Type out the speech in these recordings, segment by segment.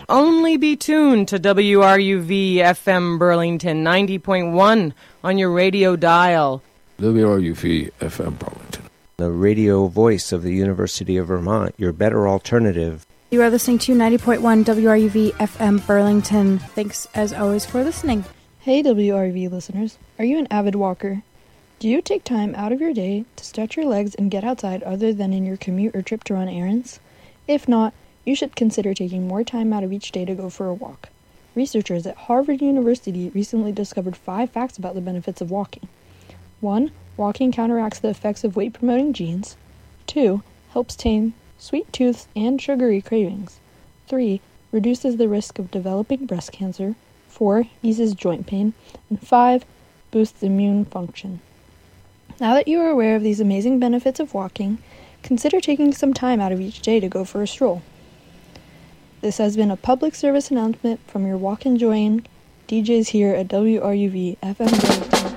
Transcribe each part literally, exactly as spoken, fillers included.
only be tuned to W R U V F M Burlington ninety point one on your radio dial. W R U V F M Burlington, the radio voice of the University of Vermont, your better alternative. You are listening to ninety point one W R U V F M Burlington. Thanks, as always, for listening. Hey, W R U V listeners. Are you an avid walker? Do you take time out of your day to stretch your legs and get outside other than in your commute or trip to run errands? If not, you should consider taking more time out of each day to go for a walk. Researchers at Harvard University recently discovered five facts about the benefits of walking. one. Walking counteracts the effects of weight-promoting genes. two. Helps tame sweet tooths and sugary cravings. three. Reduces the risk of developing breast cancer. four. Eases joint pain. And five. Boosts immune function. Now that you are aware of these amazing benefits of walking, consider taking some time out of each day to go for a stroll. This has been a public service announcement from your walk-enjoying D Js here at W R U V F M Burlington.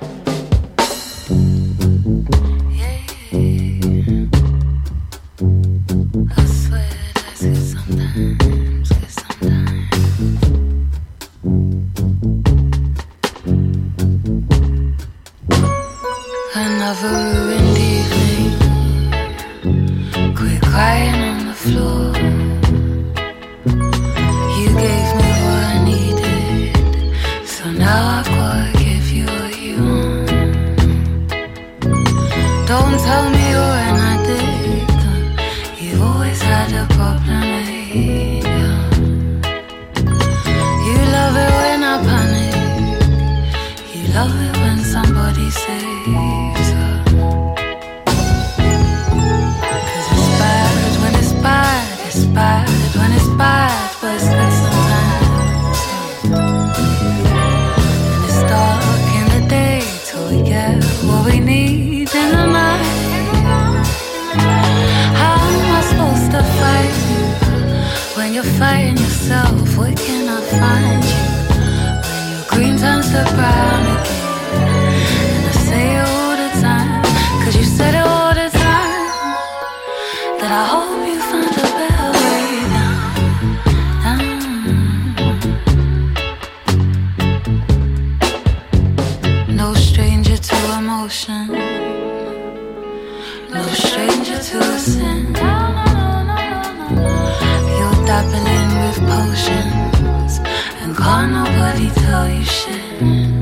Another ruined evening, quit crying on the floor. You gave me what I needed, so now I've gotta give you what you want. Don't tell me you're an addict, you've always had a problem with it. You love it when I panic, you love it when somebody says it's bad when it's bad, but it's good sometimes. And it's dark in the day till we get what we need in the night. How am I supposed to fight you when you're fighting yourself? Where can I find you when your green turns to brown again? And I say it all the time, cause you said it all the time, that I hope you find a better. Emotion, no stranger to a sin. You're dabbling with potions, and can't nobody tell you shit.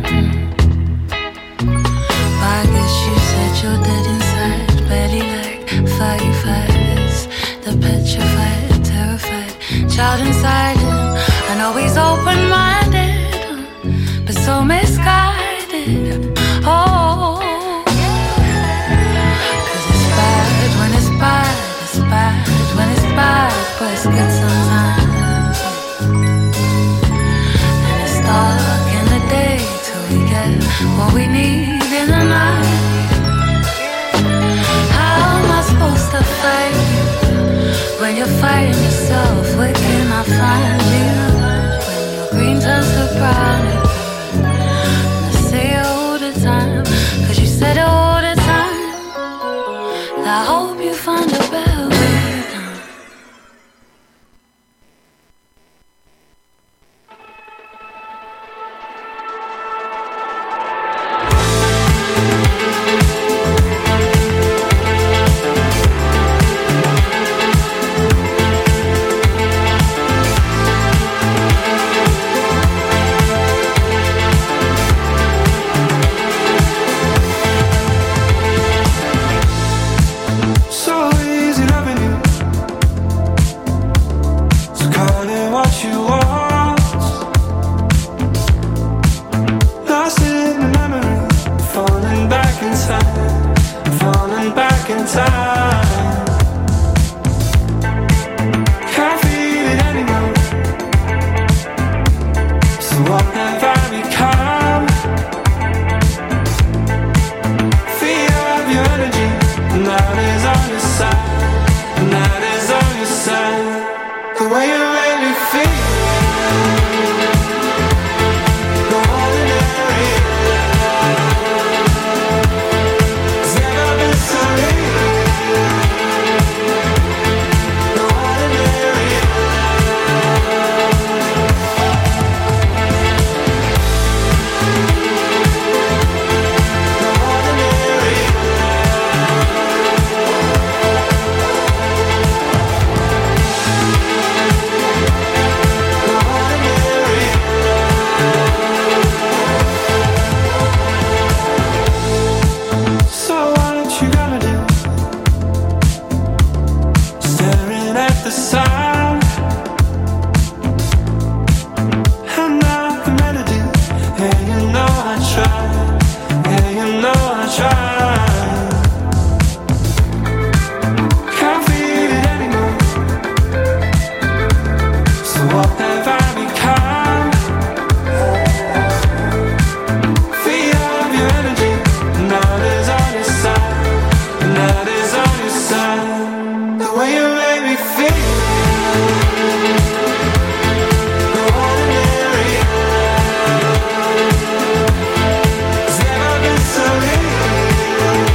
But I guess you said you're dead inside, barely like firefighters, the petrified, terrified child inside him. I know he's open-minded, but so misguided. Oh, cause it's bad when it's bad, it's bad when it's bad, but it's good sometimes. And it's dark in the day till we get what we need in the night. How am I supposed to fight you when you're fighting yourself? Where can I find you when your green turns to brown again? And I say all the time, cause you said it all the time, I hope you find a better way now. Never been so real. Never been so real.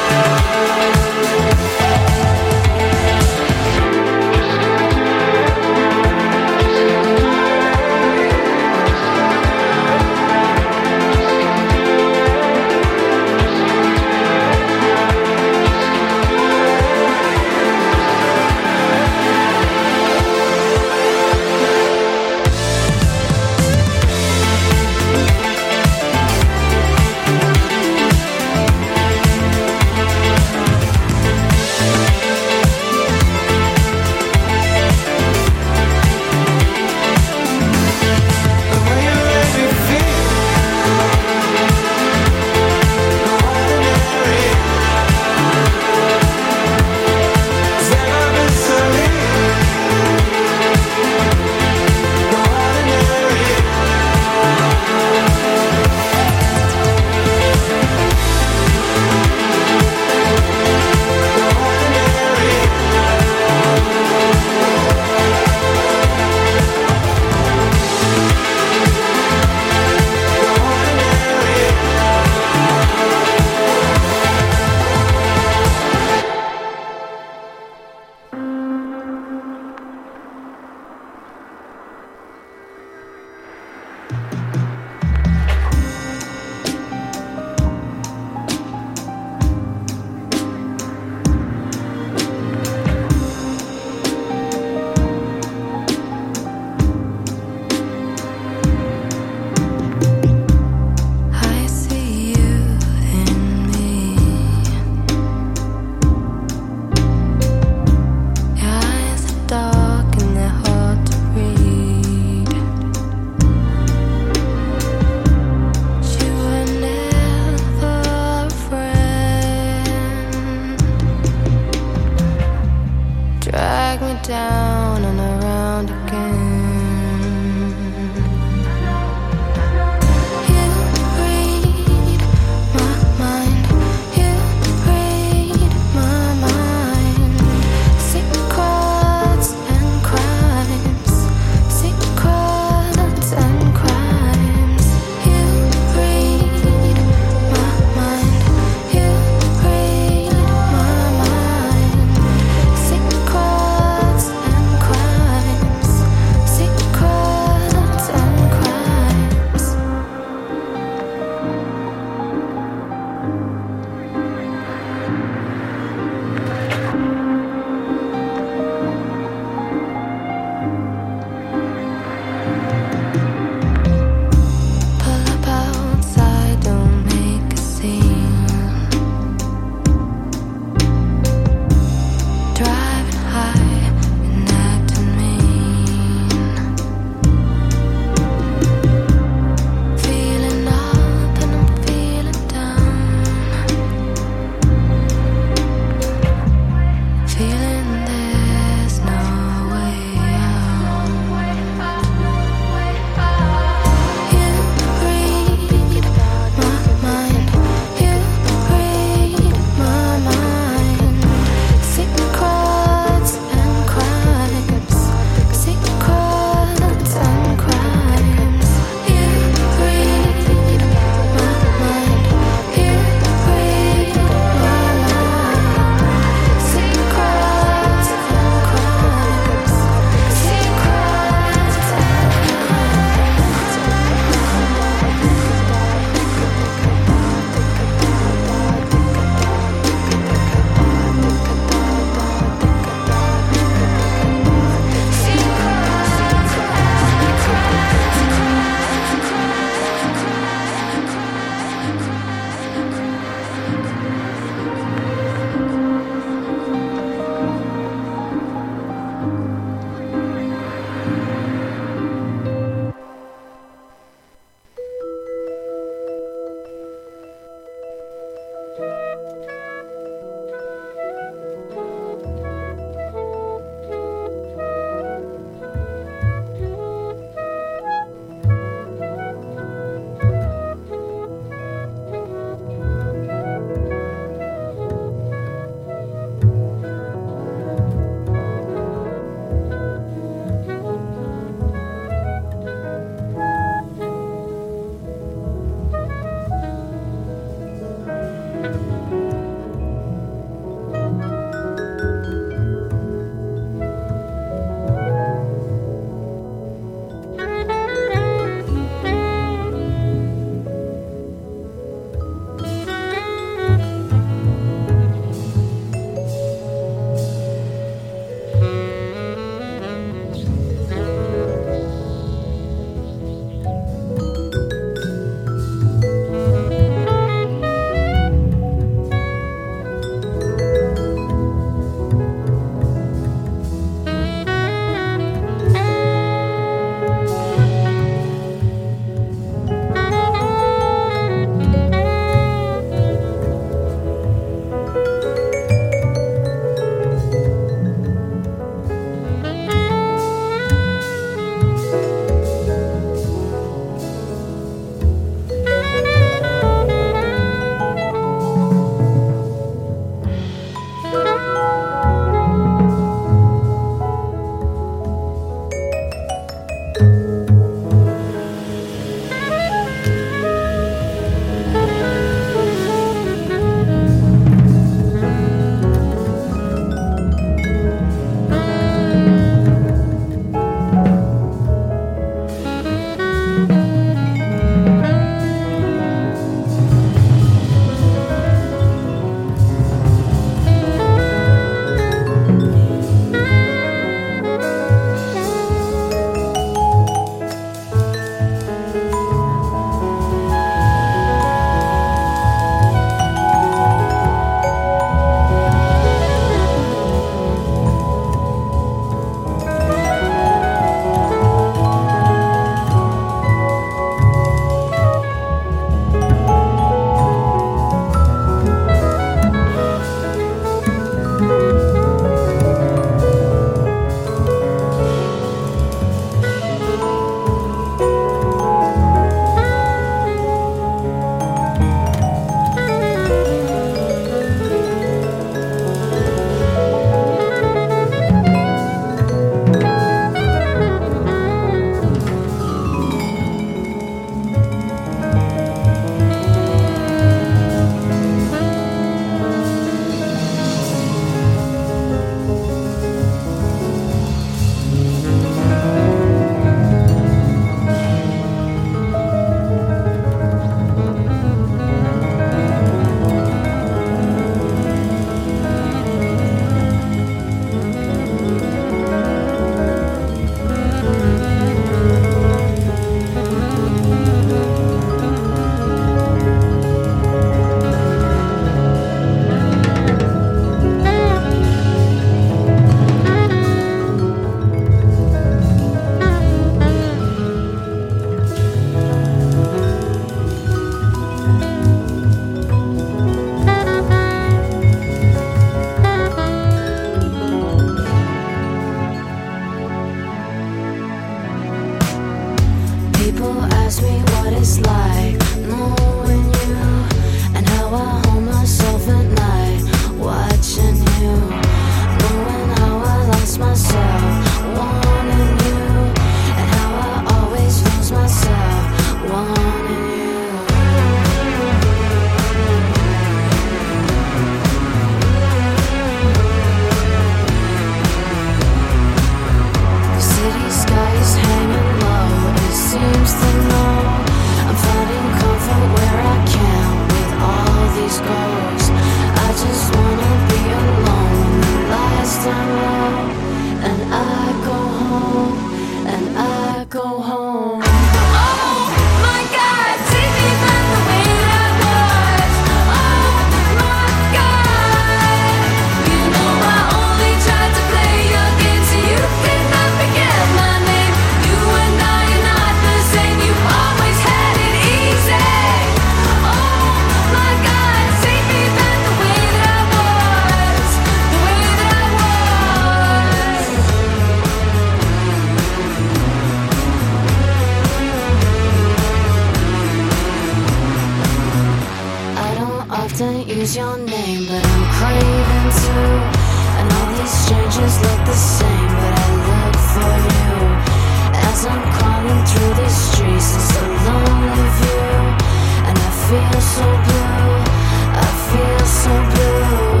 is your name, but I'm craving too. And all these strangers look the same, but I look for you. As I'm crawling through these streets, it's a lonely view. And I feel so blue, I feel so blue.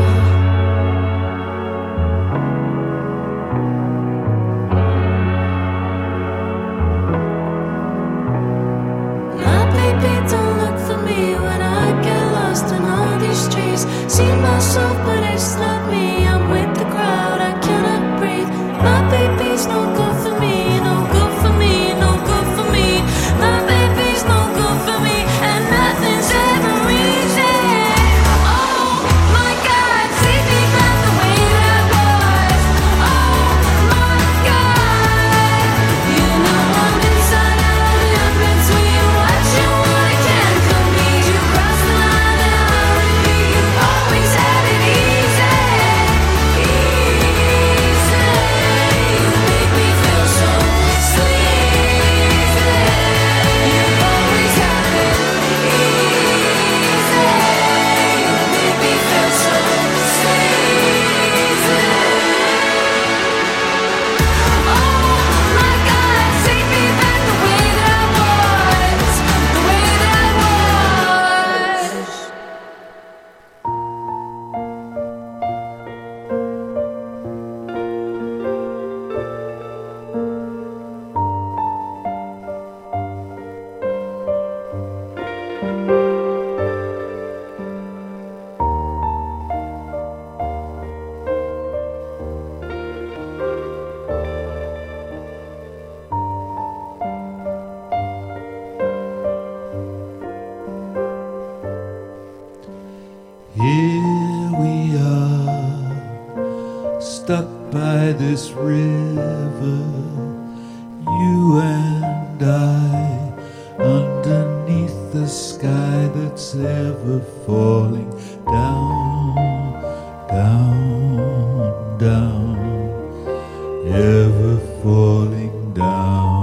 My baby don't look for me when I get lost in all these streets. See myself, but it's not me. I'm with the crowd, I cannot breathe. My baby's no good for me, no good for me, no good for me. My baby's no good for me, and nothing's ever easy. Oh my God, take me back the way that I was. Oh my God, you know I'm inside out and between what you want and can't come meet you. Cross the line and I'll repeat. You always had it easy, easy. You make me feel so sleazy. You always had it easy. You make me feel so sleazy. Oh my God, take me back the way that I was, the way that I was. Here we are, stuck by this river, you and I, underneath the sky that's ever falling down, down, down, ever falling down.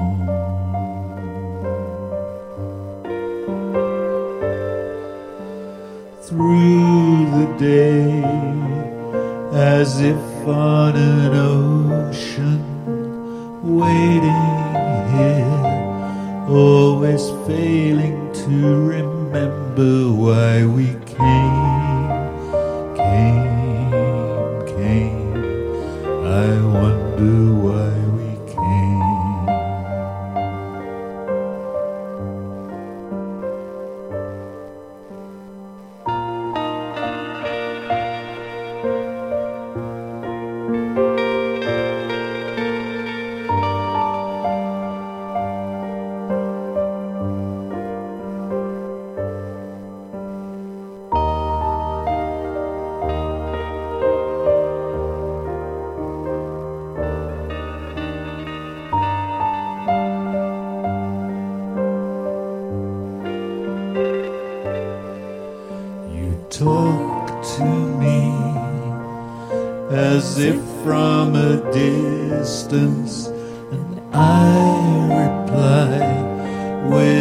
Through the day, as if on an ocean, waiting here, always failing to remember why we came, came, came. I wonder why we came. Talk to me as if from a distance, and I reply with